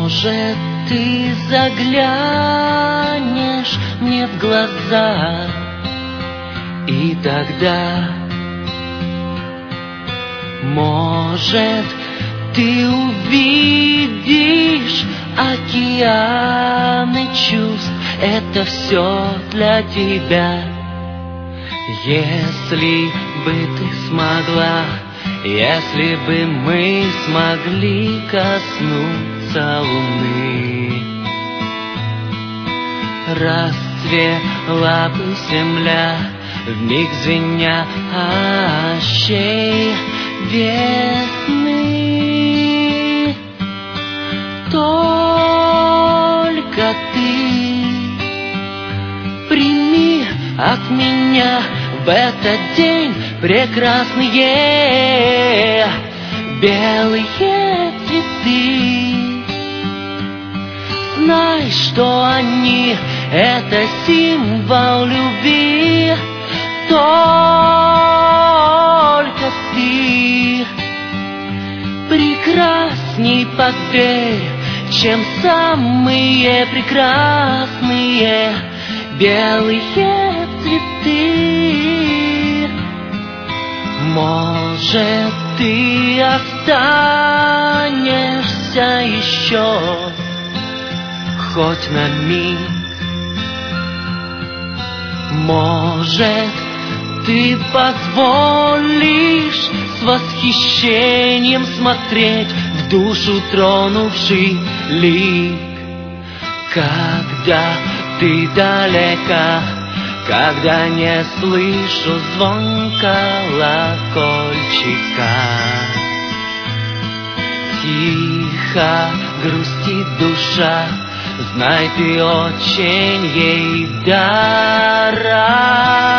Может, ты заглянешь мне в глаза, и тогда, может, ты увидишь океаны чувств. Это все для тебя. Если бы ты смогла, если бы мы смогли коснуться луны, расцвела бы земля вмиг звенящей весны. Только ты прими от меня в этот день прекрасные белые цветы. Знай, что они — это символ любви. Только ты прекрасней, поверь, чем самые прекрасные белые цветы. Может, ты останешься еще хоть на миг. Может, ты позволишь с восхищением смотреть в душу тронувший лик, когда ты далека, когда не слышу звон колокольчика. Тихо грустит душа, знай, ты очень ей дорога.